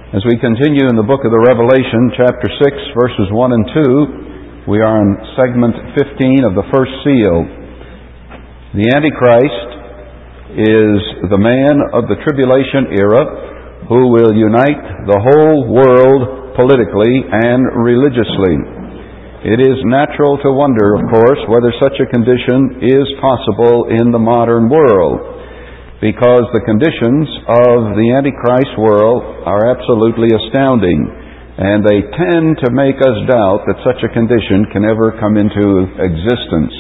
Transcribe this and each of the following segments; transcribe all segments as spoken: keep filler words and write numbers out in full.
As we continue in the book of the Revelation, chapter six, verses one and two, we are on segment fifteen of the first seal. The Antichrist is the man of the tribulation era who will unite the whole world politically and religiously. It is natural to wonder, of course, whether such a condition is possible in the modern world, because the conditions of the Antichrist world are absolutely astounding, and they tend to make us doubt that such a condition can ever come into existence.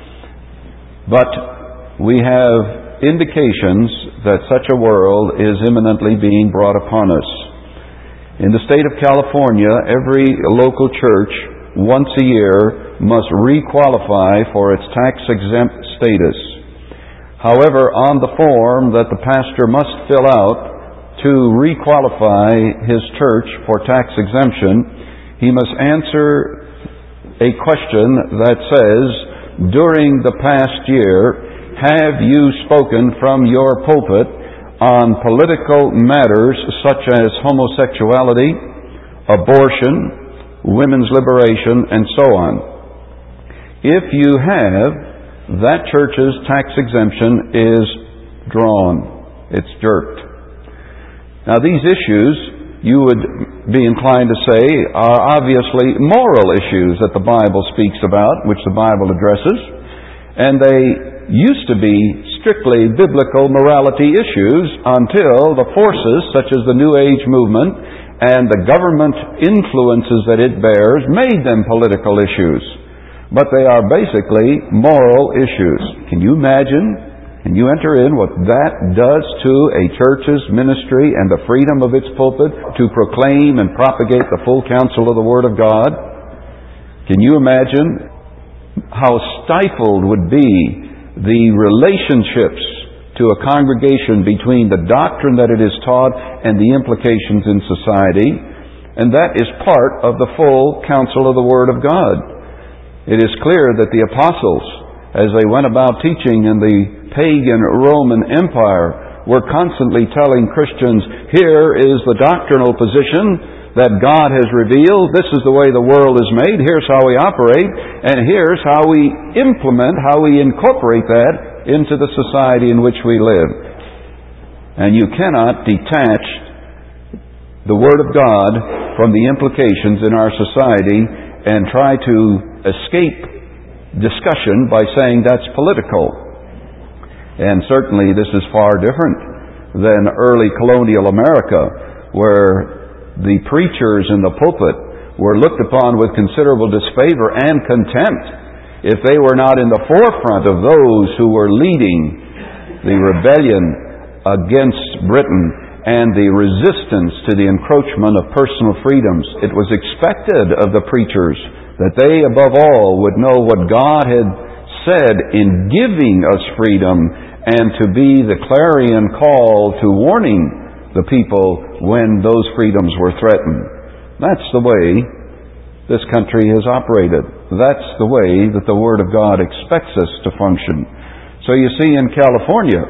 But we have indications that such a world is imminently being brought upon us. In the state of California, every local church once a year must re-qualify for its tax-exempt status. However, on the form that the pastor must fill out to re-qualify his church for tax exemption, he must answer a question that says, during the past year, have you spoken from your pulpit on political matters such as homosexuality, abortion, women's liberation, and so on? If you have, that church's tax exemption is drawn. It's jerked. Now, these issues, you would be inclined to say, are obviously moral issues that the Bible speaks about, which the Bible addresses, and they used to be strictly biblical morality issues until the forces such as the New Age movement and the government influences that it bears made them political issues. But they are basically moral issues. Can you imagine? Can you enter in what that does to a church's ministry and the freedom of its pulpit to proclaim and propagate the full counsel of the Word of God? Can you imagine how stifled would be the relationships to a congregation between the doctrine that it is taught and the implications in society? And that is part of the full counsel of the Word of God. It is clear that the apostles, as they went about teaching in the pagan Roman Empire, were constantly telling Christians, here is the doctrinal position that God has revealed. This is the way the world is made. Here's how we operate. And here's how we implement, how we incorporate that into the society in which we live. And you cannot detach the Word of God from the implications in our society and try to escape discussion by saying that's political. And certainly this is far different than early colonial America, where the preachers in the pulpit were looked upon with considerable disfavor and contempt if they were not in the forefront of those who were leading the rebellion against Britain and the resistance to the encroachment of personal freedoms. It was expected of the preachers that they, above all, would know what God had said in giving us freedom and to be the clarion call to warning the people when those freedoms were threatened. That's the way this country has operated. That's the way that the Word of God expects us to function. So you see, in California,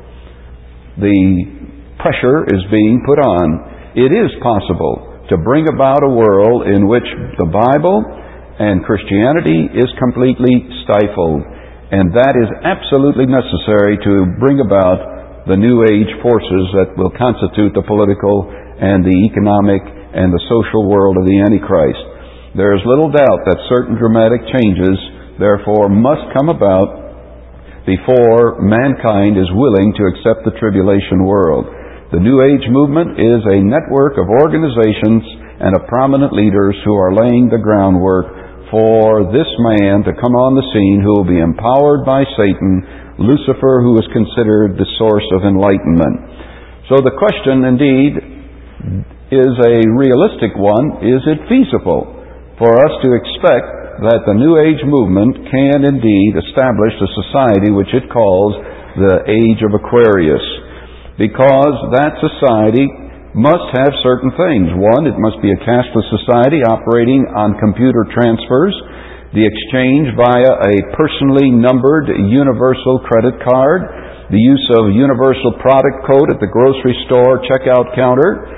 the pressure is being put on. It is possible to bring about a world in which the Bible and Christianity is completely stifled. And that is absolutely necessary to bring about the New Age forces that will constitute the political and the economic and the social world of the Antichrist. There is little doubt that certain dramatic changes, therefore, must come about before mankind is willing to accept the tribulation world. The New Age movement is a network of organizations and of prominent leaders who are laying the groundwork for this man to come on the scene who will be empowered by Satan, Lucifer, who is considered the source of enlightenment. So the question, indeed, is a realistic one. Is it feasible for us to expect that the New Age movement can indeed establish a society which it calls the Age of Aquarius? Because that society must have certain things. One, it must be a cashless society operating on computer transfers, the exchange via a personally numbered universal credit card, the use of universal product code at the grocery store checkout counter,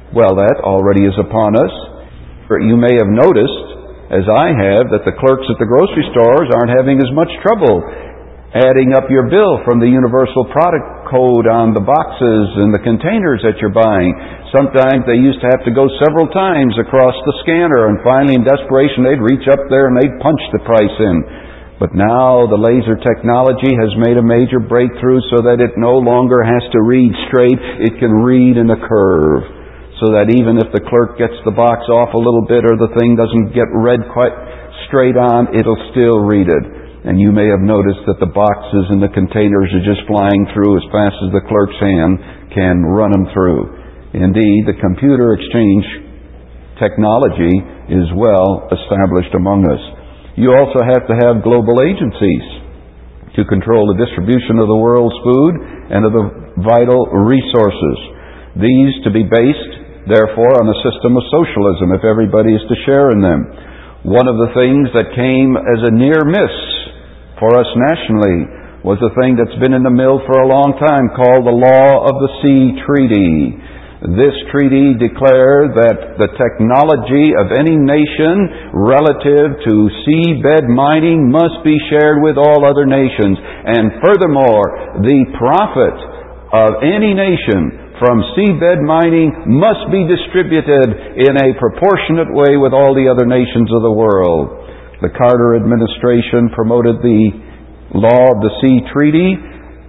Well, that already is upon us. You may have noticed, as I have, that the clerks at the grocery stores aren't having as much trouble adding up your bill from the universal product code on the boxes and the containers that you're buying. Sometimes they used to have to go several times across the scanner, and finally in desperation they'd reach up there and they'd punch the price in. But now the laser technology has made a major breakthrough so that it no longer has to read straight. It can read in a curve, so that even if the clerk gets the box off a little bit or the thing doesn't get read quite straight on, it'll still read it. And you may have noticed that the boxes and the containers are just flying through as fast as the clerk's hand can run them through. Indeed, the computer exchange technology is well established among us. You also have to have global agencies to control the distribution of the world's food and of the vital resources. These to be based, therefore, on a system of socialism, if everybody is to share in them. One of the things that came as a near miss for us nationally was a thing that's been in the mill for a long time called the Law of the Sea Treaty. This treaty declared that the technology of any nation relative to seabed mining must be shared with all other nations. And furthermore, the profit of any nation from seabed mining must be distributed in a proportionate way with all the other nations of the world. The Carter administration promoted the Law of the Sea Treaty,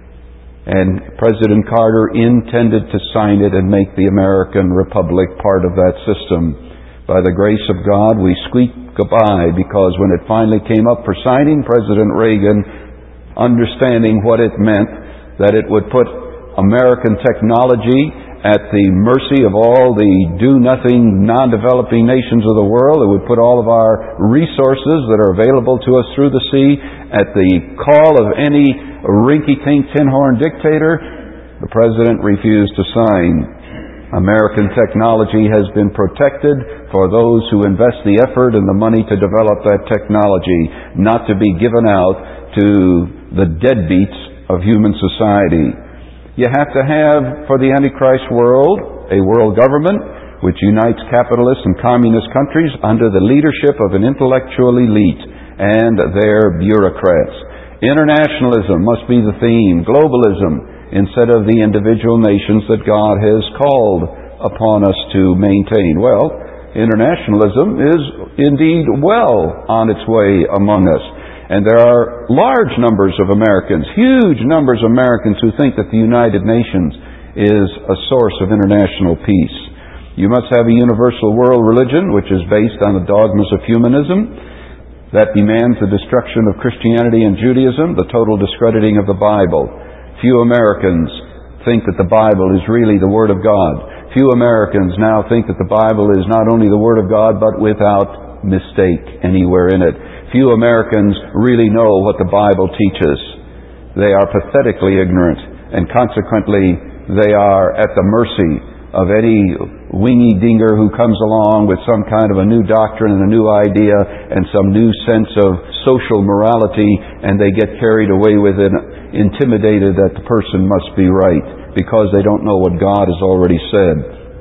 and President Carter intended to sign it and make the American Republic part of that system. By the grace of God, we squeaked goodbye, because when it finally came up for signing, President Reagan, understanding what it meant, that it would put American technology at the mercy of all the do-nothing, non-developing nations of the world. It would put all of our resources that are available to us through the sea at the call of any rinky-tink, tin-horn dictator. The President refused to sign. American technology has been protected for those who invest the effort and the money to develop that technology, not to be given out to the deadbeats of human society. You have to have, for the Antichrist world, a world government which unites capitalist and communist countries under the leadership of an intellectual elite and their bureaucrats. Internationalism must be the theme, globalism, instead of the individual nations that God has called upon us to maintain. Well, internationalism is indeed well on its way among us. And there are large numbers of Americans, huge numbers of Americans, who think that the United Nations is a source of international peace. You must have a universal world religion which is based on the dogmas of humanism that demands the destruction of Christianity and Judaism, the total discrediting of the Bible. Few Americans think that the Bible is really the Word of God. Few Americans now think that the Bible is not only the Word of God, but without mistake anywhere in it. Few Americans really know what the Bible teaches. They are pathetically ignorant, and consequently they are at the mercy of any wingy-dinger who comes along with some kind of a new doctrine and a new idea and some new sense of social morality, and they get carried away with it, intimidated that the person must be right because they don't know what God has already said.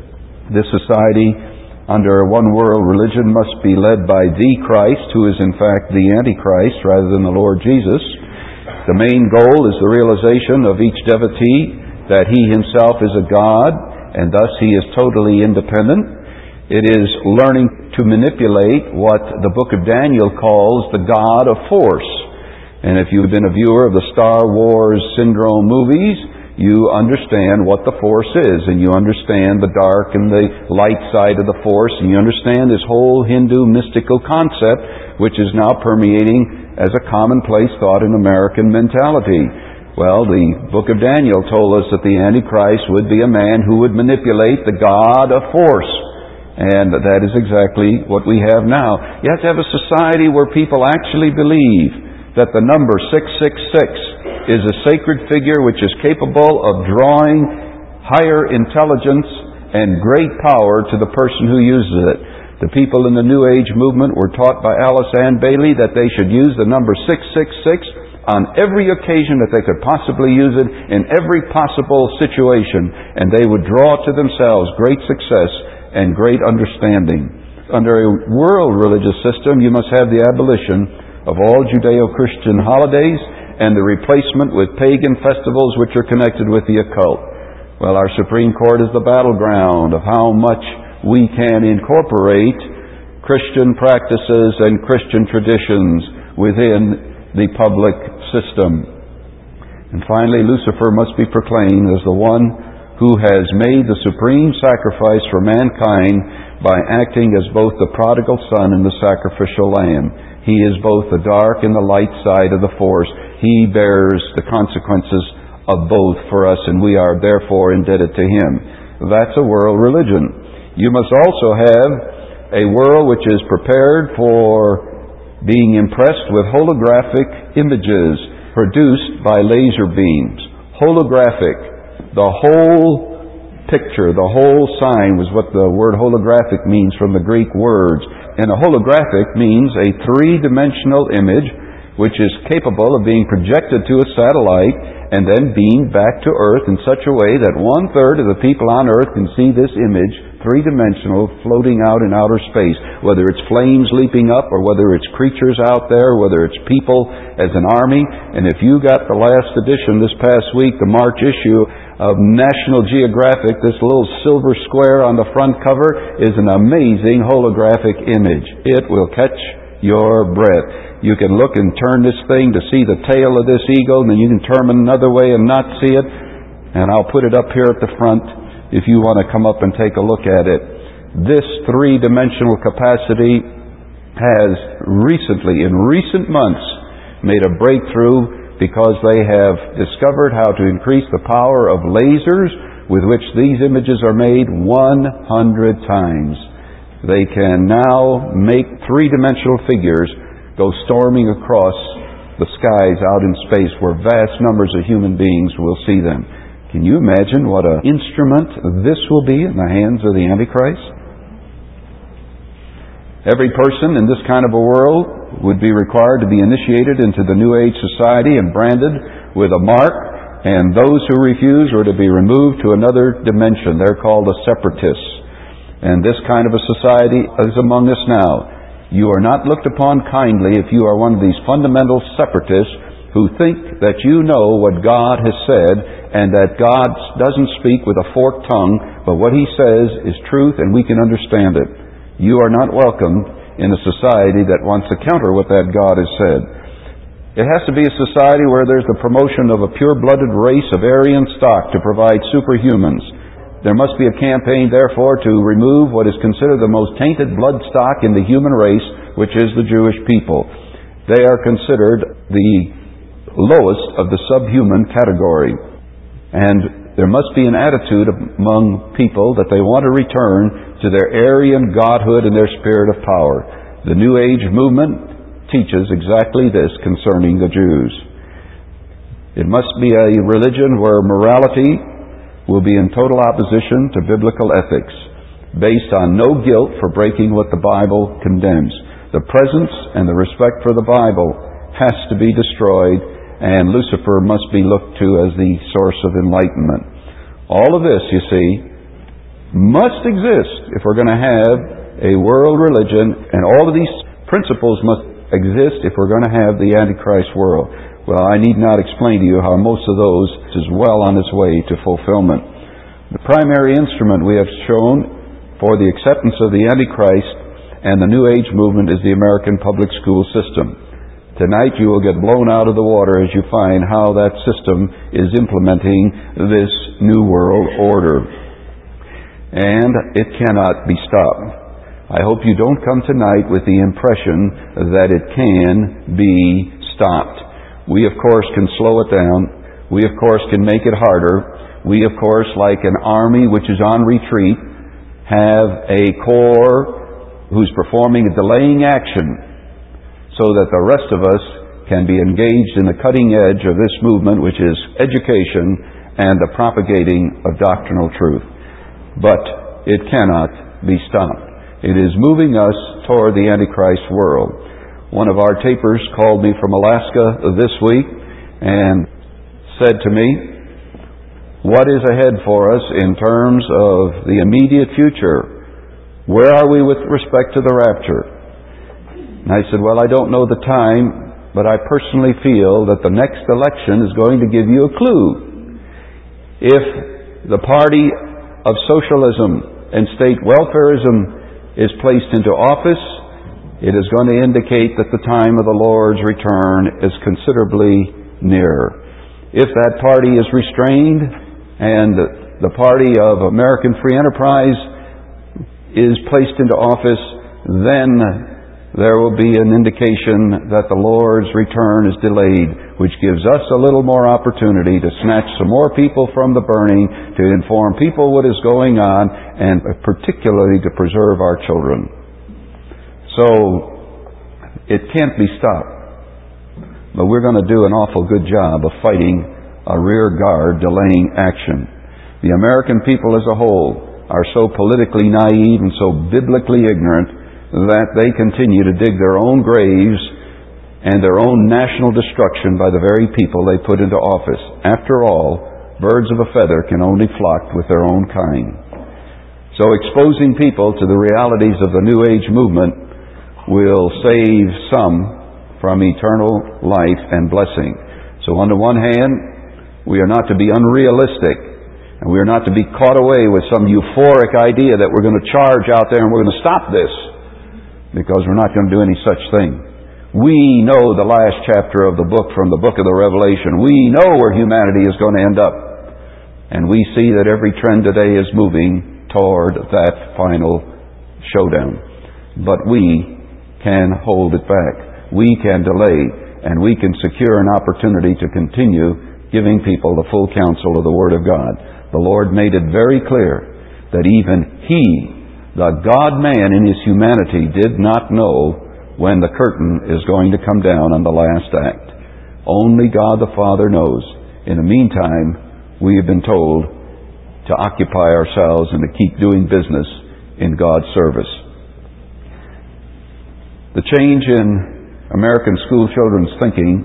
This society under one world religion must be led by the Christ, who is in fact the Antichrist rather than the Lord Jesus. The main goal is the realization of each devotee that he himself is a God, and thus he is totally independent. It is learning to manipulate what the book of Daniel calls the God of force. And if you've been a viewer of the Star Wars syndrome movies, you understand what the force is, and you understand the dark and the light side of the force, and you understand this whole Hindu mystical concept, which is now permeating as a commonplace thought in American mentality. Well, the book of Daniel told us that the Antichrist would be a man who would manipulate the God of force. And that is exactly what we have now. You have to have a society where people actually believe that the number six six six is a sacred figure which is capable of drawing higher intelligence and great power to the person who uses it. The people in the New Age movement were taught by Alice Ann Bailey that they should use the number six six six on every occasion that they could possibly use it, in every possible situation, and they would draw to themselves great success and great understanding. Under a world religious system, you must have the abolition of all Judeo-Christian holidays and the replacement with pagan festivals which are connected with the occult. Well, our Supreme Court is the battleground of how much we can incorporate Christian practices and Christian traditions within the public system. And finally, Lucifer must be proclaimed as the one who has made the supreme sacrifice for mankind by acting as both the prodigal son and the sacrificial lamb. He is both the dark and the light side of the force. He bears the consequences of both for us, and we are therefore indebted to Him. That's a world religion. You must also have a world which is prepared for being impressed with holographic images produced by laser beams. Holographic. The whole picture, the whole sign was what the word holographic means from the Greek words. And a holographic means a three-dimensional image which is capable of being projected to a satellite and then beamed back to Earth in such a way that one-third of the people on Earth can see this image, three-dimensional, floating out in outer space. Whether it's flames leaping up or whether it's creatures out there, whether it's people as an army. And if you got the last edition this past week, the March issue of National Geographic, this little silver square on the front cover is an amazing holographic image. It will catch your breath. You can look and turn this thing to see the tail of this eagle, and then you can turn it another way and not see it. And I'll put it up here at the front if you want to come up and take a look at it. This three-dimensional capacity has recently, in recent months, made a breakthrough because they have discovered how to increase the power of lasers with which these images are made one hundred times. They can now make three-dimensional figures go storming across the skies out in space where vast numbers of human beings will see them. Can you imagine what an instrument this will be in the hands of the Antichrist? Every person in this kind of a world would be required to be initiated into the New Age society and branded with a mark, and those who refuse were to be removed to another dimension. They're called the separatists. And this kind of a society is among us now. You are not looked upon kindly if you are one of these fundamental separatists who think that you know what God has said and that God doesn't speak with a forked tongue, but what He says is truth and we can understand it. You are not welcomed in a society that wants to counter what that God has said. It has to be a society where there's the promotion of a pure-blooded race of Aryan stock to provide superhumans. There must be a campaign, therefore, to remove what is considered the most tainted blood stock in the human race, which is the Jewish people. They are considered the lowest of the subhuman category. And there must be an attitude among people that they want to return to their Aryan godhood and their spirit of power. The New Age movement teaches exactly this concerning the Jews. It must be a religion where morality will be in total opposition to biblical ethics, based on no guilt for breaking what the Bible condemns. The presence and the respect for the Bible has to be destroyed, and Lucifer must be looked to as the source of enlightenment. All of this, you see, must exist if we're going to have a world religion, and all of these principles must exist if we're going to have the Antichrist world. Well, I need not explain to you how most of those is well on its way to fulfillment. The primary instrument we have shown for the acceptance of the Antichrist and the New Age movement is the American public school system. Tonight you will get blown out of the water as you find how that system is implementing this New World Order. And it cannot be stopped. I hope you don't come tonight with the impression that it can be stopped. We, of course, can slow it down. We, of course, can make it harder. We, of course, like an army which is on retreat, have a corps who's performing a delaying action so that the rest of us can be engaged in the cutting edge of this movement, which is education and the propagating of doctrinal truth. But it cannot be stopped. It is moving us toward the Antichrist world. One of our tapers called me from Alaska this week and said to me, "What is ahead for us in terms of the immediate future? Where are we with respect to the rapture?" And I said, "Well, I don't know the time, but I personally feel that the next election is going to give you a clue. If the party of socialism and state welfarism is placed into office, it is going to indicate that the time of the Lord's return is considerably nearer. If that party is restrained and the party of American free enterprise is placed into office, then there will be an indication that the Lord's return is delayed, which gives us a little more opportunity to snatch some more people from the burning, to inform people what is going on, and particularly to preserve our children. So, it can't be stopped. But we're going to do an awful good job of fighting a rear guard delaying action. The American people as a whole are so politically naive and so biblically ignorant that they continue to dig their own graves and their own national destruction by the very people they put into office. After all, birds of a feather can only flock with their own kind. So exposing people to the realities of the New Age movement will save some from eternal life and blessing. So on the one hand, we are not to be unrealistic, and we are not to be caught away with some euphoric idea that we're going to charge out there and we're going to stop this, because we're not going to do any such thing. We know the last chapter of the book from the book of the Revelation. We know where humanity is going to end up. And we see that every trend today is moving toward that final showdown. But we can hold it back. We can delay, and we can secure an opportunity to continue giving people the full counsel of the Word of God. The Lord made it very clear that even He, the God-man in His humanity, did not know when the curtain is going to come down on the last act. Only God the Father knows. In the meantime, we have been told to occupy ourselves and to keep doing business in God's service. The change in American school children's thinking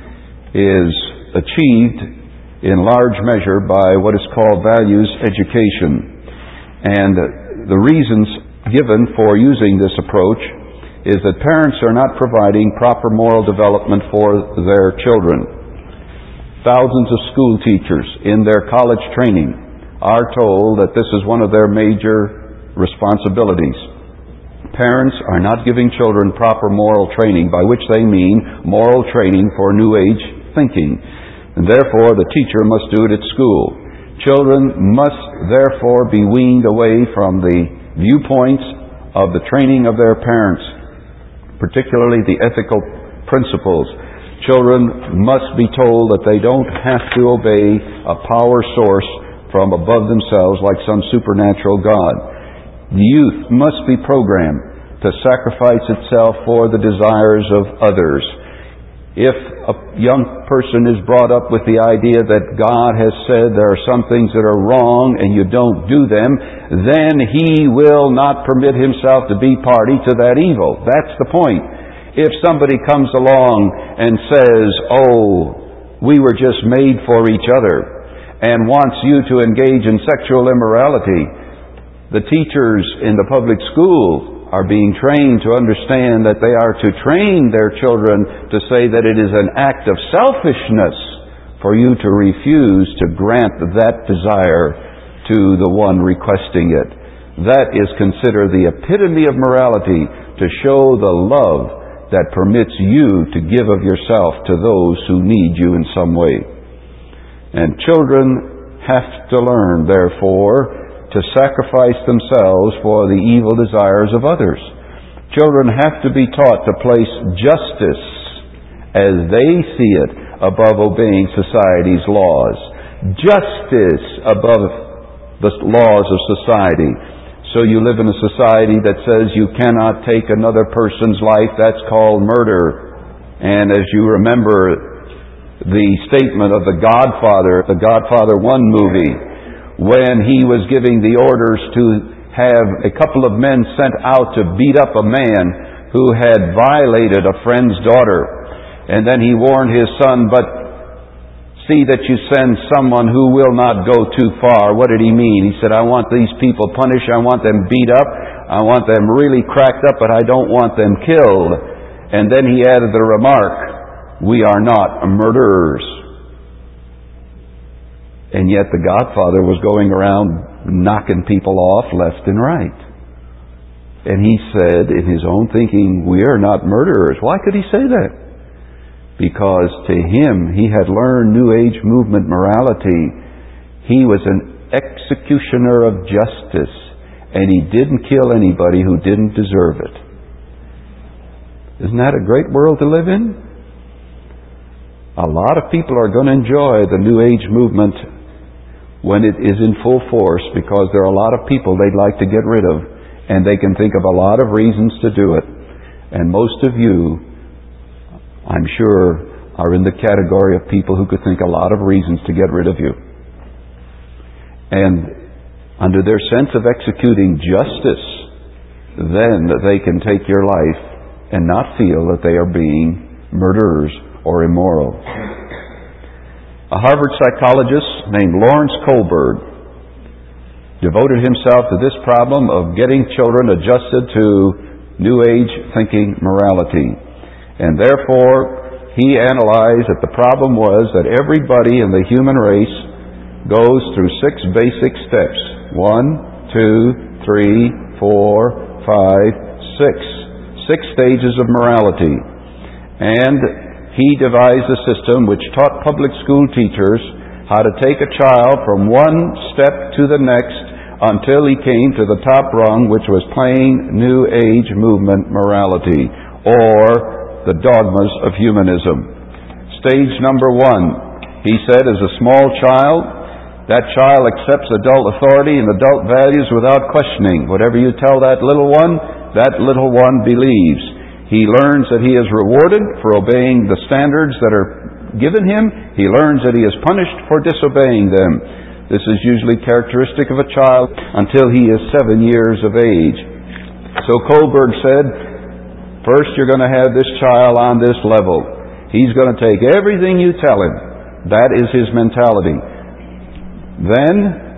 is achieved in large measure by what is called values education. And the reasons given for using this approach is that parents are not providing proper moral development for their children. Thousands of school teachers in their college training are told that this is one of their major responsibilities. Parents are not giving children proper moral training, by which they mean moral training for New Age thinking. And therefore, the teacher must do it at school. Children must therefore be weaned away from the viewpoints of the training of their parents, particularly the ethical principles. Children must be told that they don't have to obey a power source from above themselves like some supernatural God. The youth must be programmed to sacrifice itself for the desires of others. If a young person is brought up with the idea that God has said there are some things that are wrong and you don't do them, then he will not permit himself to be party to that evil. That's the point. If somebody comes along and says, "Oh, we were just made for each other," and wants you to engage in sexual immorality, the teachers in the public school are being trained to understand that they are to train their children to say that it is an act of selfishness for you to refuse to grant that desire to the one requesting it. That is considered the epitome of morality, to show the love that permits you to give of yourself to those who need you in some way. And children have to learn, therefore, to sacrifice themselves for the evil desires of others. Children have to be taught to place justice as they see it above obeying society's laws. Justice above the laws of society. So you live in a society that says you cannot take another person's life. That's called murder. And as you remember the statement of the Godfather, the Godfather one movie, when he was giving the orders to have a couple of men sent out to beat up a man who had violated a friend's daughter. And then he warned his son, but see that you send someone who will not go too far. What did he mean? He said, I want these people punished. I want them beat up. I want them really cracked up, but I don't want them killed. And then he added the remark, we are not murderers. And yet the Godfather was going around knocking people off left and right. And he said in his own thinking, we are not murderers. Why could he say that? Because to him, he had learned New Age movement morality. He was an executioner of justice, and he didn't kill anybody who didn't deserve it. Isn't that a great world to live in? A lot of people are going to enjoy the New Age movement when it is in full force, because there are a lot of people they'd like to get rid of, and they can think of a lot of reasons to do it. And most of you, I'm sure, are in the category of people who could think a lot of reasons to get rid of you. And under their sense of executing justice, then they can take your life and not feel that they are being murderers or immoral. A Harvard psychologist named Lawrence Kohlberg devoted himself to this problem of getting children adjusted to New Age thinking morality. And therefore, he analyzed that the problem was that everybody in the human race goes through six basic steps. One, two, three, four, five, six. Six stages of morality. And he devised a system which taught public school teachers how to take a child from one step to the next until he came to the top rung, which was plain New Age movement morality, or the dogmas of humanism. Stage number one, he said, as a small child, that child accepts adult authority and adult values without questioning. Whatever you tell that little one, that little one believes. He learns that he is rewarded for obeying the standards that are given him. He learns that he is punished for disobeying them. This is usually characteristic of a child until he is seven years of age. So Kohlberg said, first, you're going to have this child on this level. He's going to take everything you tell him. That is his mentality. Then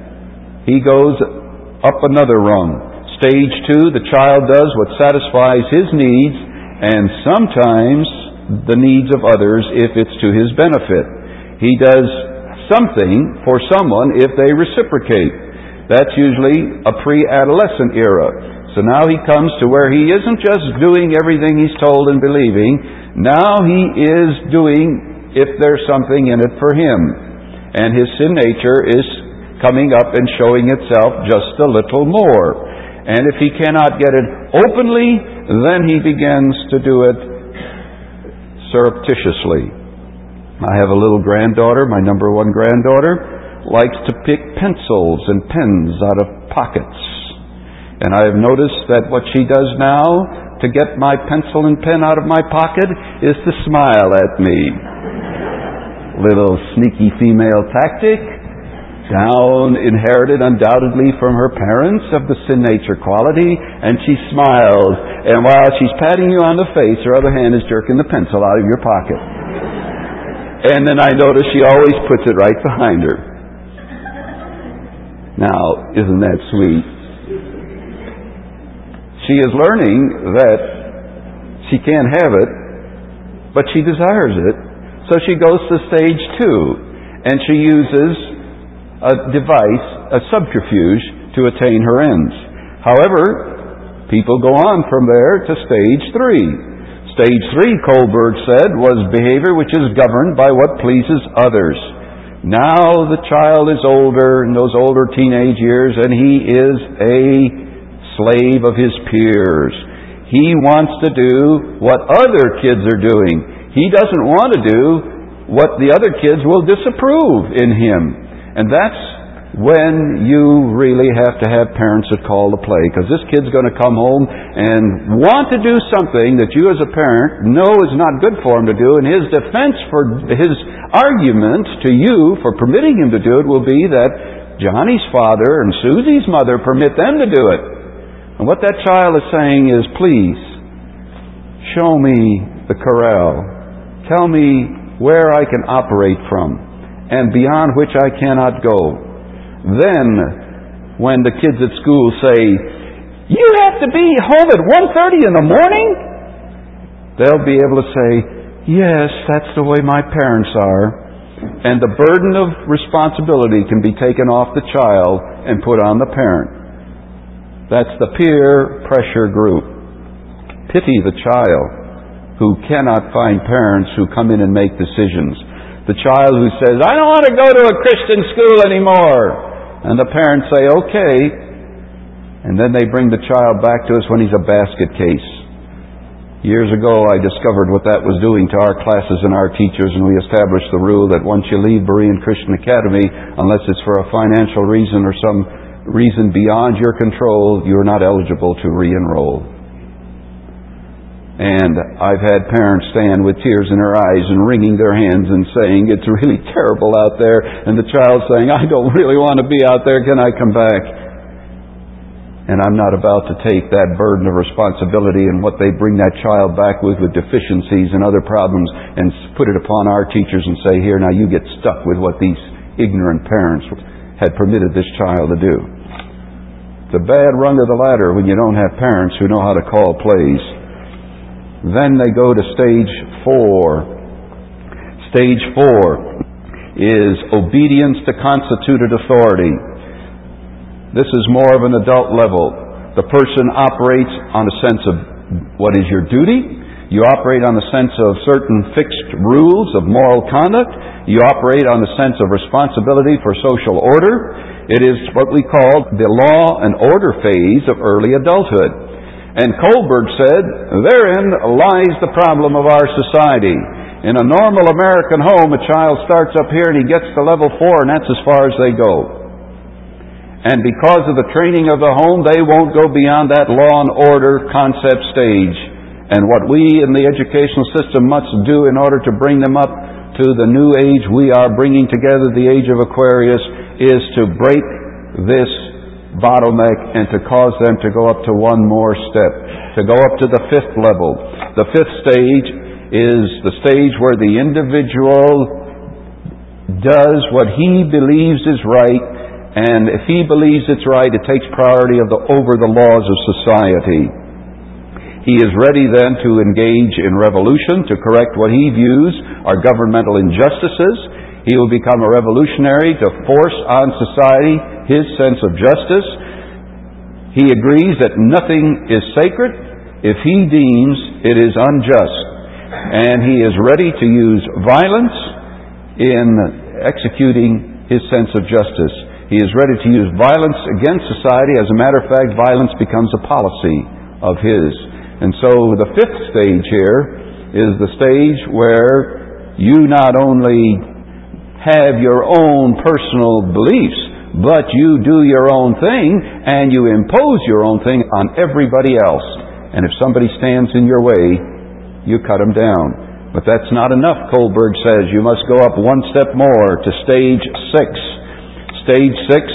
he goes up another rung. Stage two, the child does what satisfies his needs and sometimes the needs of others if it's to his benefit. He does something for someone if they reciprocate. That's usually a pre-adolescent era. So now he comes to where he isn't just doing everything he's told and believing. Now he is doing if there's something in it for him. And his sin nature is coming up and showing itself just a little more. And if he cannot get it openly, then he begins to do it surreptitiously. I have a little granddaughter, my number one granddaughter, likes to pick pencils and pens out of pockets. And I have noticed that what she does now to get my pencil and pen out of my pocket is to smile at me. Little sneaky female tactic, down inherited undoubtedly from her parents of the sin nature quality, and she smiles. And while she's patting you on the face, her other hand is jerking the pencil out of your pocket. And then I notice she always puts it right behind her. Now, isn't that sweet? She is learning that she can't have it, but she desires it. So she goes to stage two, and she uses a device, a subterfuge, to attain her ends. However, people go on from there to stage three. Stage three, Kohlberg said, was behavior which is governed by what pleases others. Now the child is older, in those older teenage years, and he is a slave of his peers. He wants to do what other kids are doing. He doesn't want to do what the other kids will disapprove in him. And that's when you really have to have parents that call the play, because this kid's going to come home and want to do something that you as a parent know is not good for him to do, and his defense for his argument to you for permitting him to do it will be that Johnny's father and Susie's mother permit them to do it. And what that child is saying is, please, show me the corral. Tell me where I can operate from and beyond which I cannot go. Then, when the kids at school say, "You have to be home at one thirty in the morning," they'll be able to say, "Yes, that's the way my parents are." And the burden of responsibility can be taken off the child and put on the parent. That's the peer pressure group. Pity the child who cannot find parents who come in and make decisions. The child who says, "I don't want to go to a Christian school anymore." And the parents say, "Okay." And then they bring the child back to us when he's a basket case. Years ago, I discovered what that was doing to our classes and our teachers, and we established the rule that once you leave Berean Christian Academy, unless it's for a financial reason or some reason beyond your control, you're not eligible to re-enroll. And I've had parents stand with tears in their eyes and wringing their hands and saying, "It's really terrible out there." And the child saying, "I don't really want to be out there. Can I come back?" And I'm not about to take that burden of responsibility and what they bring that child back with, with deficiencies and other problems, and put it upon our teachers and say, "Here, now you get stuck with what these ignorant parents had permitted this child to do." It's a bad rung of the ladder when you don't have parents who know how to call plays. Then they go to stage four. Stage four is obedience to constituted authority. This is more of an adult level. The person operates on a sense of what is your duty. You operate on the sense of certain fixed rules of moral conduct. You operate on the sense of responsibility for social order. It is what we call the law and order phase of early adulthood. And Kohlberg said, therein lies the problem of our society. In a normal American home, a child starts up here and he gets to level four, and that's as far as they go. And because of the training of the home, they won't go beyond that law and order concept stage. And what we in the educational system must do in order to bring them up to the new age we are bringing together, the age of Aquarius, is to break this bottleneck and to cause them to go up to one more step, to go up to the fifth level. The fifth stage is the stage where the individual does what he believes is right, and if he believes it's right, it takes priority of the, over the laws of society. He is ready then to engage in revolution, to correct what he views are governmental injustices. He will become a revolutionary to force on society his sense of justice. He agrees that nothing is sacred if he deems it is unjust. And he is ready to use violence in executing his sense of justice. He is ready to use violence against society. As a matter of fact, violence becomes a policy of his. And so the fifth stage here is the stage where you not only have your own personal beliefs, but you do your own thing and you impose your own thing on everybody else. And if somebody stands in your way, you cut them down. But that's not enough, Kohlberg says. You must go up one step more to stage six. Stage six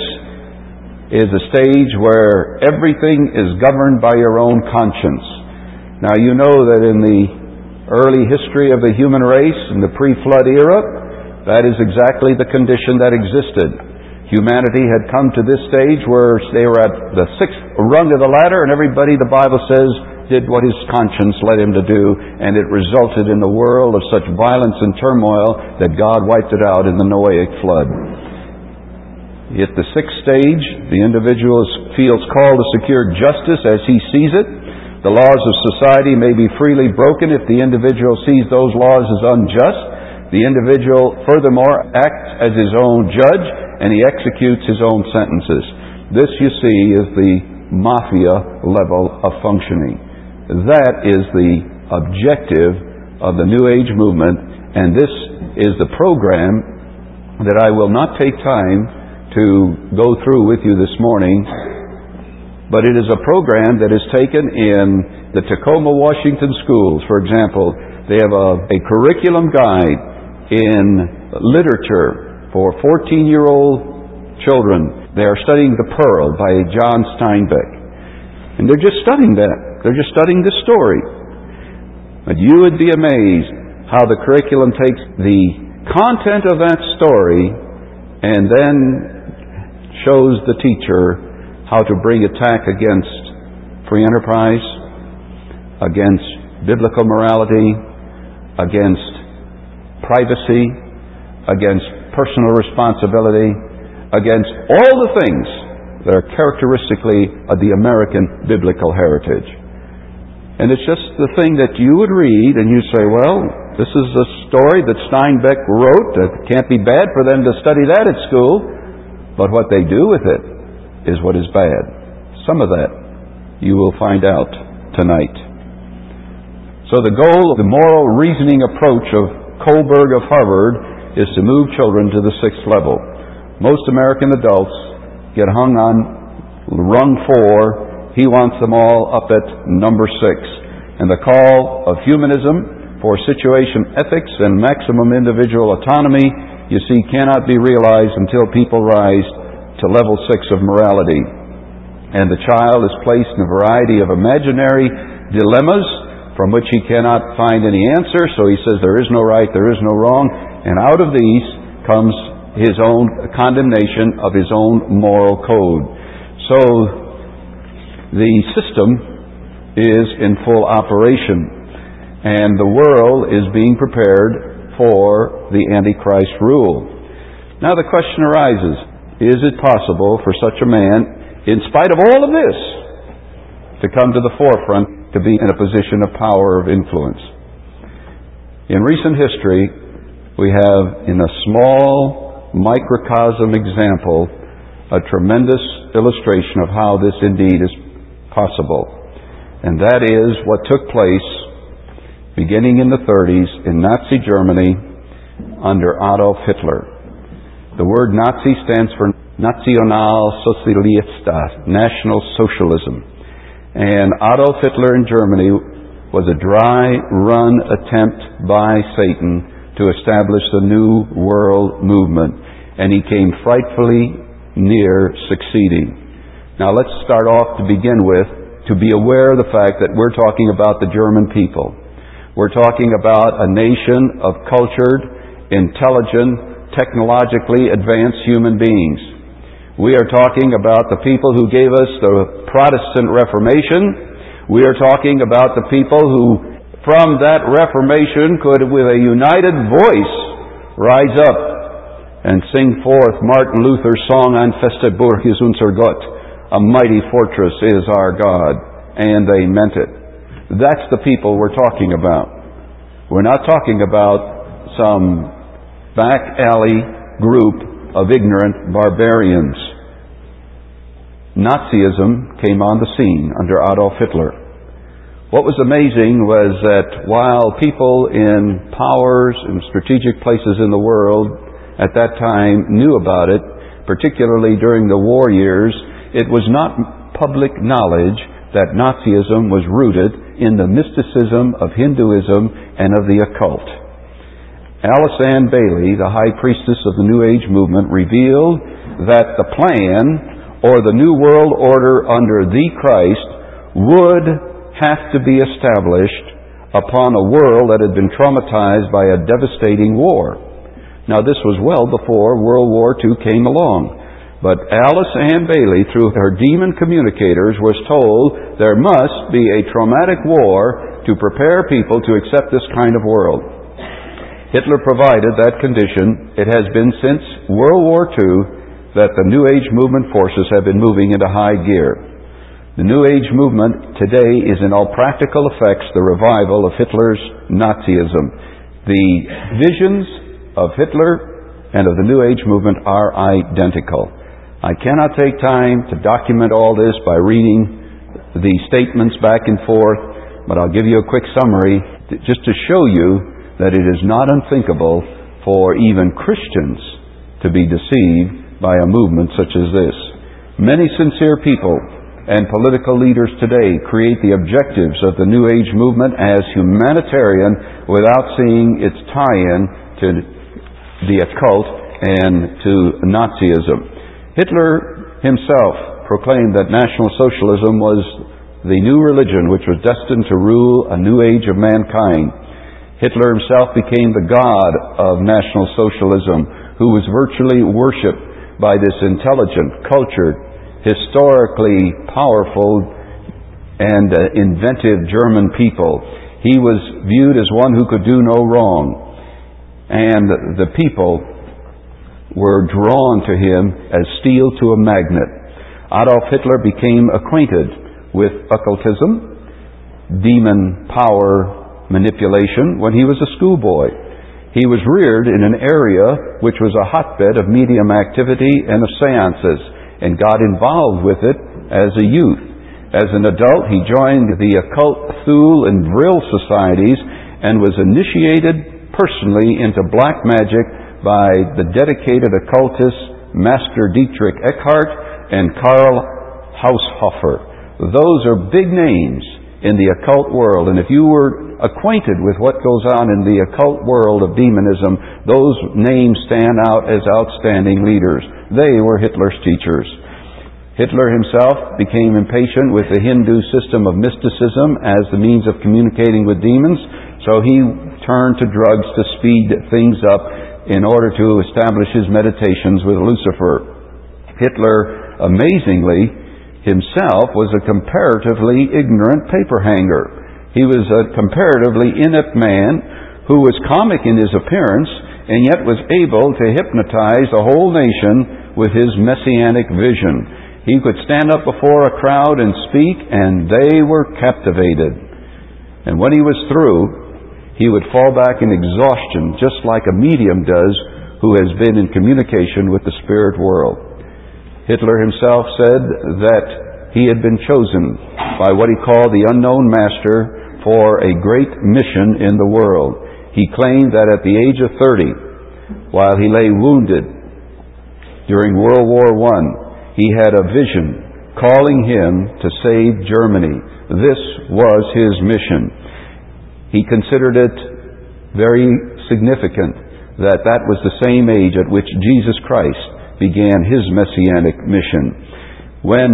is a stage where everything is governed by your own conscience. Now you know that in the early history of the human race, in the pre-flood era, that is exactly the condition that existed. Humanity had come to this stage where they were at the sixth rung of the ladder, and everybody, the Bible says, did what his conscience led him to do, and it resulted in a world of such violence and turmoil that God wiped it out in the Noahic flood. At the sixth stage, the individual feels called to secure justice as he sees it. The laws of society may be freely broken if the individual sees those laws as unjust. The individual, furthermore, acts as his own judge, and he executes his own sentences. This, you see, is the mafia level of functioning. That is the objective of the New Age movement, and this is the program that I will not take time to go through with you this morning, but it is a program that is taken in the Tacoma, Washington schools. For example, they have a, a curriculum guide in literature for fourteen-year-old children. They are studying The Pearl by John Steinbeck. And they're just studying that. They're just studying this story. But you would be amazed how the curriculum takes the content of that story and then shows the teacher how to bring attack against free enterprise, against biblical morality, against privacy, against personal responsibility, against all the things that are characteristically of the American biblical heritage. And it's just the thing that you would read and you say, well, this is a story that Steinbeck wrote. It can't be bad for them to study that at school. But what they do with it is what is bad. Some of that you will find out tonight. So the goal of the moral reasoning approach of Kohlberg of Harvard is to move children to the sixth level. Most American adults get hung on rung four. He wants them all up at number six. And the call of humanism for situation ethics and maximum individual autonomy, you see, cannot be realized until people rise to level six of morality. And the child is placed in a variety of imaginary dilemmas from which he cannot find any answer. So he says there is no right, there is no wrong. And out of these comes his own condemnation of his own moral code. So the system is in full operation, and the world is being prepared for the Antichrist rule. Now the question arises, is it possible for such a man, in spite of all of this, to come to the forefront, to be in a position of power, of influence? In recent history, we have, in a small microcosm example, a tremendous illustration of how this indeed is possible. And that is what took place beginning in the thirties in Nazi Germany under Adolf Hitler. The word Nazi stands for Nationalsozialist, National Socialism. And Adolf Hitler in Germany was a dry-run attempt by Satan to establish the New World Movement. And he came frightfully near succeeding. Now let's start off to begin with to be aware of the fact that we're talking about the German people. We're talking about a nation of cultured, intelligent, technologically advanced human beings. We are talking about the people who gave us the Protestant Reformation. We are talking about the people who, from that Reformation, could with a united voice rise up and sing forth Martin Luther's song, Ein feste Burg ist unser Gott. A mighty fortress is our God. And they meant it. That's the people we're talking about. We're not talking about some back alley group of ignorant barbarians. Nazism came on the scene under Adolf Hitler. What was amazing was that while people in powers and strategic places in the world at that time knew about it, particularly during the war years, it was not public knowledge that Nazism was rooted in the mysticism of Hinduism and of the occult. Alice Ann Bailey, the high priestess of the New Age movement, revealed that the plan, or the New World Order under the Christ, would have to be established upon a world that had been traumatized by a devastating war. Now this was well before World War Two came along. But Alice Ann Bailey, through her demon communicators, was told there must be a traumatic war to prepare people to accept this kind of world. Hitler provided that condition. It has been since World War Two that the New Age movement forces have been moving into high gear. The New Age movement today is in all practical effects the revival of Hitler's Nazism. The visions of Hitler and of the New Age movement are identical. I cannot take time to document all this by reading the statements back and forth, but I'll give you a quick summary just to show you that it is not unthinkable for even Christians to be deceived by a movement such as this. Many sincere people and political leaders today create the objectives of the New Age movement as humanitarian without seeing its tie-in to the occult and to Nazism. Hitler himself proclaimed that National Socialism was the new religion which was destined to rule a new age of mankind. Hitler himself became the god of National Socialism, who was virtually worshipped by this intelligent, cultured, historically powerful, and uh, inventive German people. He was viewed as one who could do no wrong. And the people were drawn to him as steel to a magnet. Adolf Hitler became acquainted with occultism, demon power manipulation, when he was a schoolboy. He was reared in an area which was a hotbed of medium activity and of seances, and got involved with it as a youth. As an adult, he joined the occult Thule and Vril societies and was initiated personally into black magic by the dedicated occultists Master Dietrich Eckhart and Karl Haushofer. Those are big names in the occult world, and if you were acquainted with what goes on in the occult world of demonism, those names stand out as outstanding leaders. They were Hitler's teachers. Hitler himself became impatient with the Hindu system of mysticism as the means of communicating with demons, so he turned to drugs to speed things up in order to establish his meditations with Lucifer. Hitler, amazingly, himself was a comparatively ignorant paper hanger. He was a comparatively inept man who was comic in his appearance and yet was able to hypnotize a whole nation with his messianic vision. He could stand up before a crowd and speak, and they were captivated. And when he was through, he would fall back in exhaustion, just like a medium does who has been in communication with the spirit world. Hitler himself said that he had been chosen by what he called the unknown master for a great mission in the world. He claimed that at the age of thirty, while he lay wounded during World War One, he had a vision calling him to save Germany. This was his mission. He considered it very significant that that was the same age at which Jesus Christ began his messianic mission. When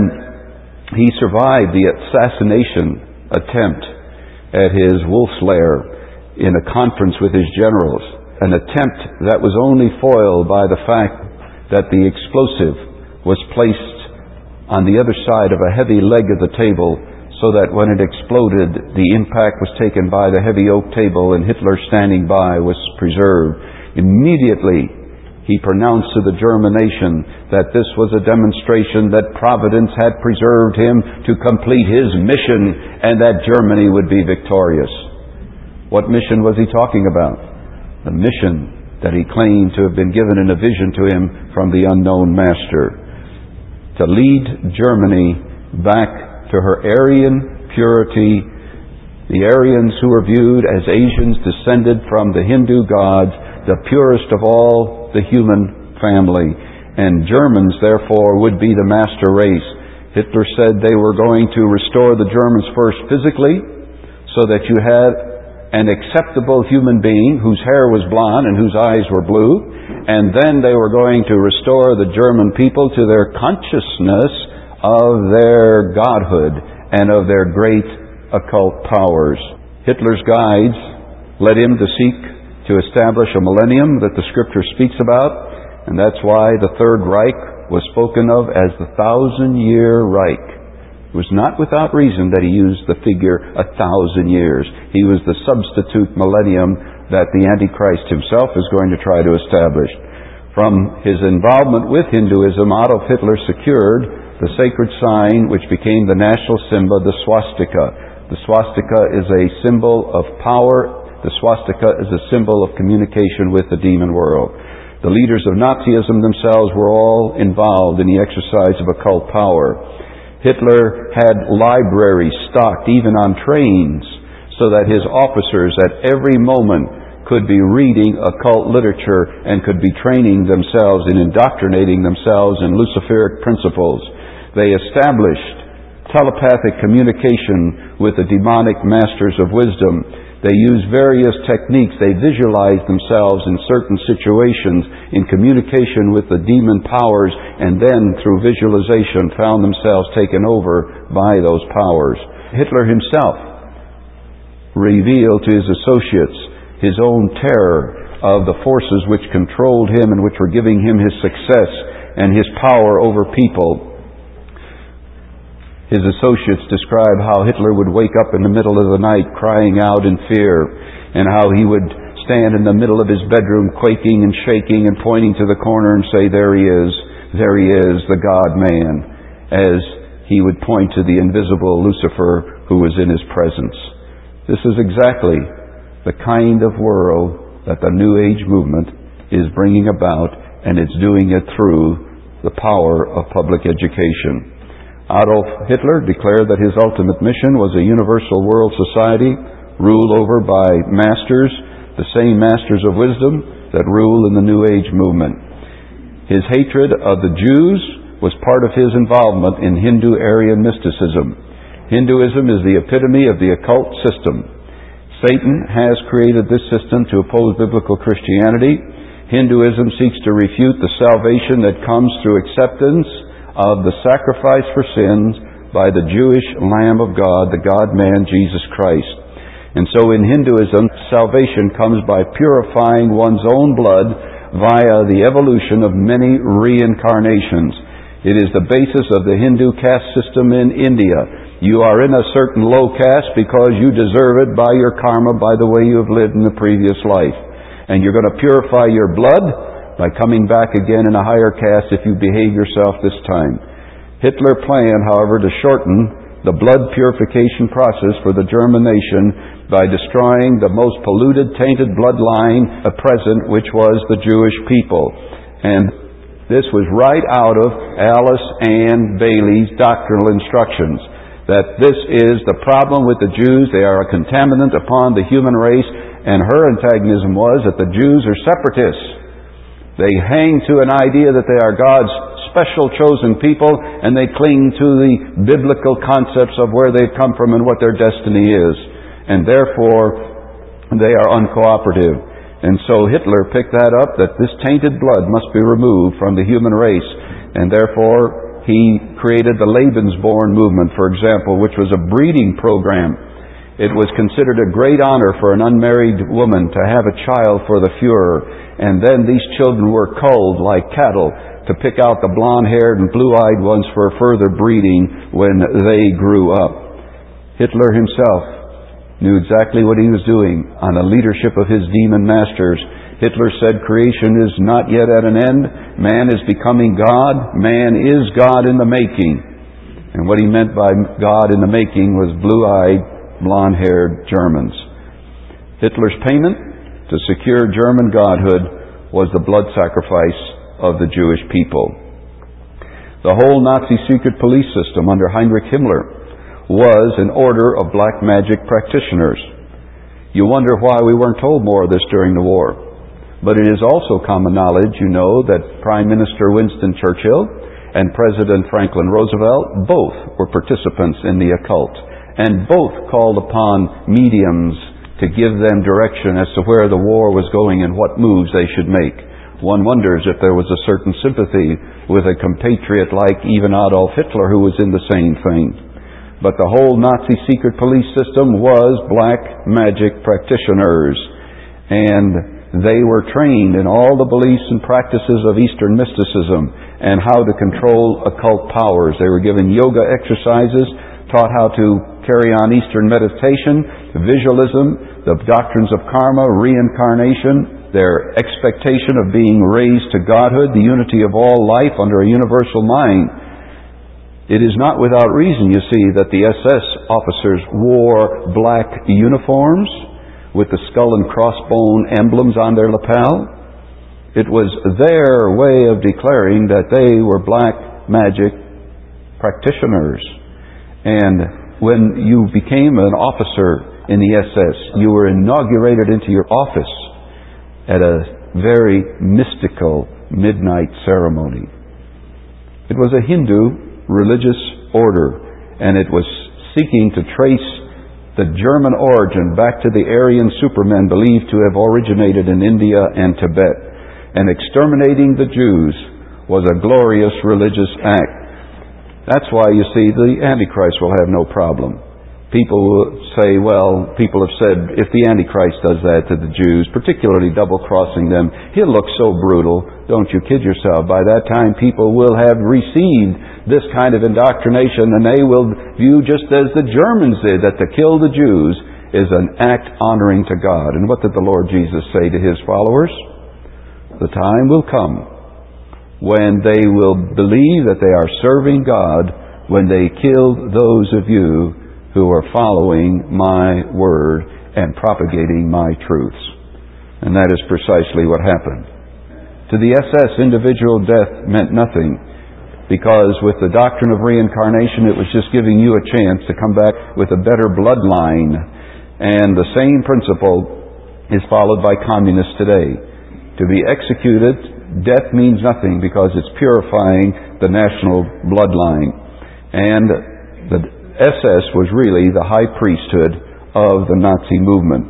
he survived the assassination attempt at his Wolf's Lair in a conference with his generals, an attempt that was only foiled by the fact that the explosive was placed on the other side of a heavy leg of the table, so that when it exploded, the impact was taken by the heavy oak table, and Hitler standing by was preserved. Immediately, he pronounced to the German nation that this was a demonstration that Providence had preserved him to complete his mission, and that Germany would be victorious. What mission was he talking about? The mission that he claimed to have been given in a vision to him from the unknown master, to lead Germany back to her Aryan purity, the Aryans who were viewed as Asians descended from the Hindu gods, the purest of all the human family. And Germans, therefore, would be the master race. Hitler said they were going to restore the Germans first physically, so that you had an acceptable human being whose hair was blonde and whose eyes were blue, and then they were going to restore the German people to their consciousness of their godhood and of their great occult powers. Hitler's guides led him to seek to establish a millennium that the Scripture speaks about, and that's why the Third Reich was spoken of as the thousand-year Reich. It was not without reason that he used the figure a thousand years. He was the substitute millennium that the Antichrist himself is going to try to establish. From his involvement with Hinduism, Adolf Hitler secured the sacred sign which became the national symbol, the swastika. The swastika is a symbol of power. The swastika is a symbol of communication with the demon world. The leaders of Nazism themselves were all involved in the exercise of occult power. Hitler had libraries stocked even on trains, so that his officers at every moment could be reading occult literature and could be training themselves and indoctrinating themselves in Luciferic principles. They established telepathic communication with the demonic masters of wisdom. They used various techniques. They visualized themselves in certain situations in communication with the demon powers, and then through visualization found themselves taken over by those powers. Hitler himself revealed to his associates his own terror of the forces which controlled him and which were giving him his success and his power over people. His associates describe how Hitler would wake up in the middle of the night crying out in fear, and how he would stand in the middle of his bedroom quaking and shaking and pointing to the corner and say, "There he is, there he is, the God-man," as he would point to the invisible Lucifer who was in his presence. This is exactly the kind of world that the New Age movement is bringing about, and it's doing it through the power of public education. Adolf Hitler declared that his ultimate mission was a universal world society ruled over by masters, the same masters of wisdom that rule in the New Age movement. His hatred of the Jews was part of his involvement in Hindu-Aryan mysticism. Hinduism is the epitome of the occult system. Satan has created this system to oppose biblical Christianity. Hinduism seeks to refute the salvation that comes through acceptance of the sacrifice for sins by the Jewish Lamb of God, the God-man, Jesus Christ. And so in Hinduism, salvation comes by purifying one's own blood via the evolution of many reincarnations. It is the basis of the Hindu caste system in India. You are in a certain low caste because you deserve it by your karma, by the way you have lived in the previous life. And you're going to purify your blood by coming back again in a higher caste if you behave yourself this time. Hitler planned, however, to shorten the blood purification process for the German nation by destroying the most polluted, tainted bloodline present, which was the Jewish people. And this was right out of Alice Ann Bailey's doctrinal instructions, that this is the problem with the Jews. They are a contaminant upon the human race, and her antagonism was that the Jews are separatists. They hang to an idea that they are God's special chosen people, and they cling to the biblical concepts of where they've come from and what their destiny is. And therefore, they are uncooperative. And so Hitler picked that up, that this tainted blood must be removed from the human race. And therefore, he created the Lebensborn movement, for example, which was a breeding program. It was considered a great honor for an unmarried woman to have a child for the Fuhrer. And then these children were culled like cattle to pick out the blonde-haired and blue-eyed ones for further breeding when they grew up. Hitler himself knew exactly what he was doing on the leadership of his demon masters. Hitler said creation is not yet at an end. Man is becoming God. Man is God in the making. And what he meant by God in the making was blue-eyed, blonde-haired Germans. Hitler's payment to secure German godhood was the blood sacrifice of the Jewish people. The whole Nazi secret police system under Heinrich Himmler was an order of black magic practitioners. You wonder why we weren't told more of this during the war. But it is also common knowledge, you know, that Prime Minister Winston Churchill and President Franklin Roosevelt both were participants in the occult, and both called upon mediums to give them direction as to where the war was going and what moves they should make. One wonders if there was a certain sympathy with a compatriot like even Adolf Hitler, who was in the same thing. But the whole Nazi secret police system was black magic practitioners, and they were trained in all the beliefs and practices of Eastern mysticism and how to control occult powers. They were given yoga exercises, taught how to carry on Eastern meditation, visualism, the doctrines of karma, reincarnation, their expectation of being raised to godhood, the unity of all life under a universal mind. It is not without reason, you see, that the S S officers wore black uniforms with the skull and crossbone emblems on their lapel. It was their way of declaring that they were black magic practitioners. And when you became an officer in the S S, you were inaugurated into your office at a very mystical midnight ceremony. It was a Hindu religious order, and it was seeking to trace the German origin back to the Aryan supermen believed to have originated in India and Tibet. And exterminating the Jews was a glorious religious act. That's why, you see, the Antichrist will have no problem. People will say, well, people have said, if the Antichrist does that to the Jews, particularly double-crossing them, he'll look so brutal. Don't you kid yourself. By that time, people will have received this kind of indoctrination, and they will view, just as the Germans did, that to kill the Jews is an act honoring to God. And what did the Lord Jesus say to His followers? The time will come when they will believe that they are serving God when they kill those of you who are following my word and propagating my truths. And that is precisely what happened. To the S S, individual death meant nothing, because with the doctrine of reincarnation, it was just giving you a chance to come back with a better bloodline. And the same principle is followed by communists today. To be executed, death means nothing because it's purifying the national bloodline. And the S S was really the high priesthood of the Nazi movement.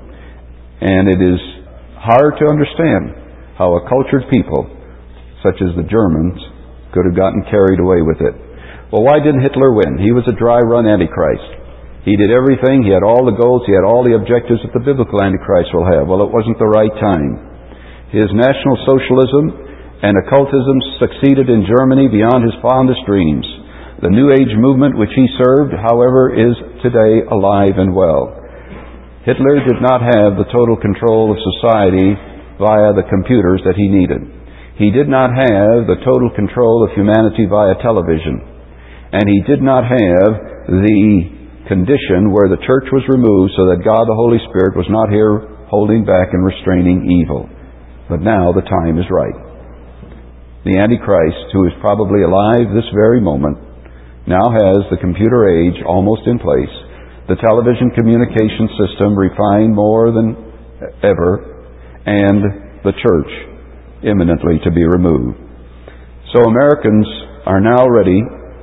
And it is hard to understand how a cultured people, such as the Germans, could have gotten carried away with it. Well, why didn't Hitler win? He was a dry-run Antichrist. He did everything. He had all the goals. He had all the objectives that the biblical Antichrist will have. Well, it wasn't the right time. His National Socialism and occultism succeeded in Germany beyond his fondest dreams. The New Age movement which he served, however, is today alive and well. Hitler did not have the total control of society via the computers that he needed. He did not have the total control of humanity via television. And he did not have the condition where the church was removed so that God the Holy Spirit was not here holding back and restraining evil. But now the time is right. The Antichrist, who is probably alive this very moment, now has the computer age almost in place, the television communication system refined more than ever, and the church imminently to be removed. So Americans are now ready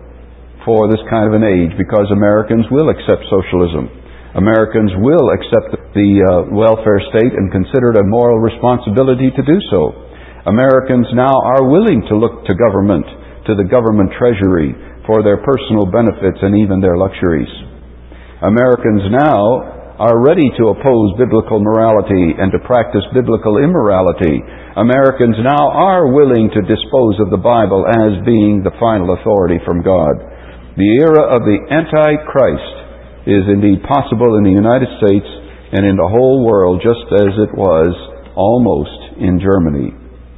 for this kind of an age because Americans will accept socialism. Americans will accept the uh, welfare state and consider it a moral responsibility to do so. Americans now are willing to look to government, to the government treasury, for their personal benefits and even their luxuries. Americans now are ready to oppose biblical morality and to practice biblical immorality. Americans now are willing to dispose of the Bible as being the final authority from God. The era of the Antichrist is indeed possible in the United States and in the whole world, just as it was almost in Germany.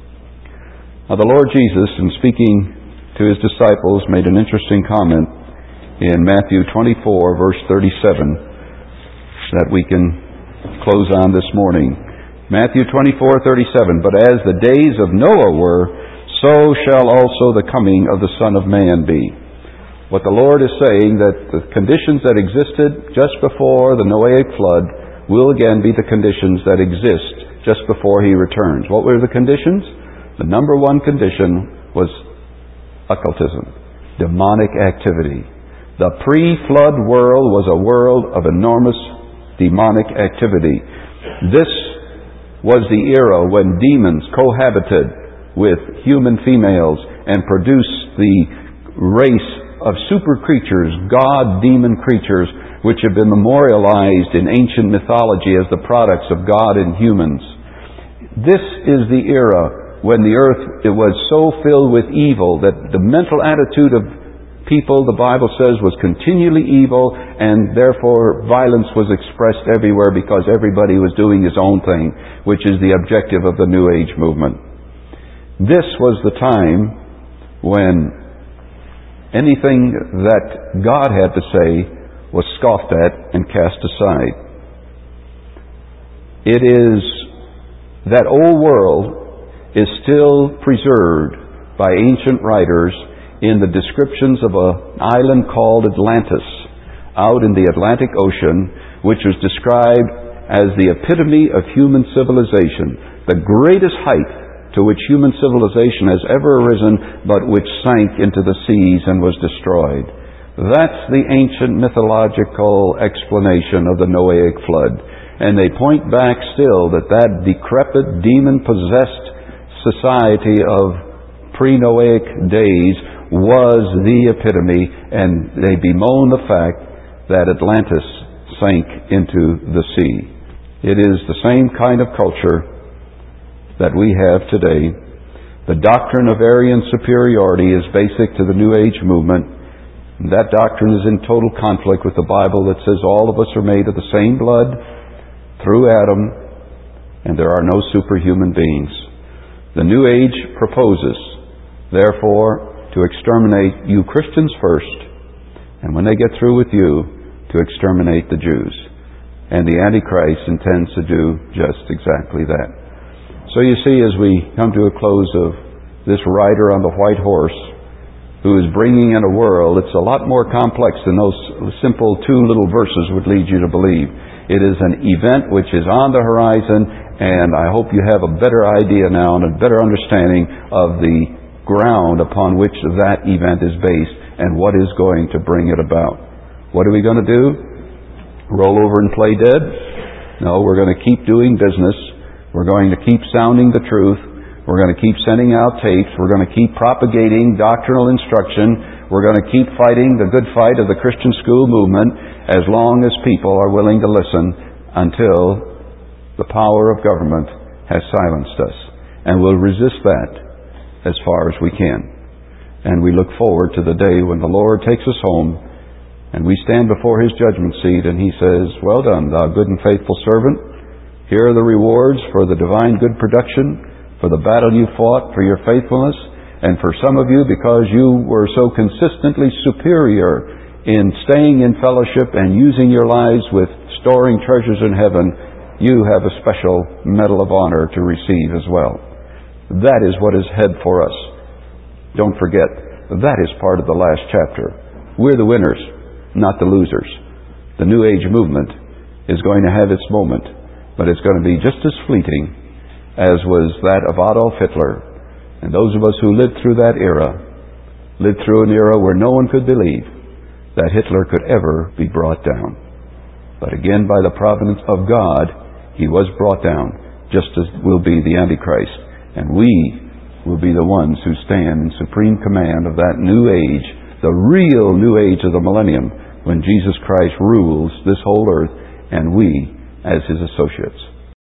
Now the Lord Jesus, in speaking to His disciples, made an interesting comment in Matthew twenty-four, verse thirty-seven, that we can close on this morning. Matthew twenty-four, thirty-seven, "But as the days of Noah were, so shall also the coming of the Son of Man be." What the Lord is saying, that the conditions that existed just before the Noahic flood will again be the conditions that exist just before He returns. What were the conditions? The number one condition was occultism, demonic activity. The pre-flood world was a world of enormous demonic activity. This was the era when demons cohabited with human females and produced the race of super creatures, god-demon creatures, which have been memorialized in ancient mythology as the products of God and humans. This is the era when the earth it was so filled with evil that the mental attitude of people, the Bible says, was continually evil, and therefore violence was expressed everywhere because everybody was doing his own thing, which is the objective of the New Age movement. This was the time when anything that God had to say was scoffed at and cast aside. It is that old world is still preserved by ancient writers in the descriptions of an island called Atlantis out in the Atlantic Ocean, which was described as the epitome of human civilization, the greatest height to which human civilization has ever arisen, but which sank into the seas and was destroyed. That's the ancient mythological explanation of the Noahic flood. And they point back still that that decrepit, demon-possessed society of pre-Noahic days was the epitome, and they bemoan the fact that Atlantis sank into the sea. It is the same kind of culture that we have today. The doctrine of Aryan superiority is basic to the New Age movement. That doctrine is in total conflict with the Bible that says all of us are made of the same blood through Adam, and there are no superhuman beings. The New Age proposes, therefore, to exterminate you Christians first, and when they get through with you, to exterminate the Jews. And the Antichrist intends to do just exactly that. So you see, as we come to a close of this rider on the white horse, who is bringing in a world, it's a lot more complex than those simple two little verses would lead you to believe. It is an event which is on the horizon, and I hope you have a better idea now and a better understanding of the ground upon which that event is based and what is going to bring it about. What are we going to do? Roll over and play dead? No, we're going to keep doing business. We're going to keep sounding the truth. We're going to keep sending out tapes. We're going to keep propagating doctrinal instruction. We're going to keep fighting the good fight of the Christian school movement as long as people are willing to listen until the power of government has silenced us. And we'll resist that as far as we can. And we look forward to the day when the Lord takes us home and we stand before His judgment seat and He says, "Well done, thou good and faithful servant. Here are the rewards for the divine good production, for the battle you fought, for your faithfulness, and for some of you, because you were so consistently superior in staying in fellowship and using your lives with storing treasures in heaven, you have a special medal of honor to receive as well." That is what is ahead for us. Don't forget, that is part of the last chapter. We're the winners, not the losers. The New Age movement is going to have its moment, but it's going to be just as fleeting as was that of Adolf Hitler. And those of us who lived through that era, lived through an era where no one could believe that Hitler could ever be brought down. But again, by the providence of God, he was brought down, just as will be the Antichrist. And we will be the ones who stand in supreme command of that new age, the real new age of the millennium, when Jesus Christ rules this whole earth, and we as His associates.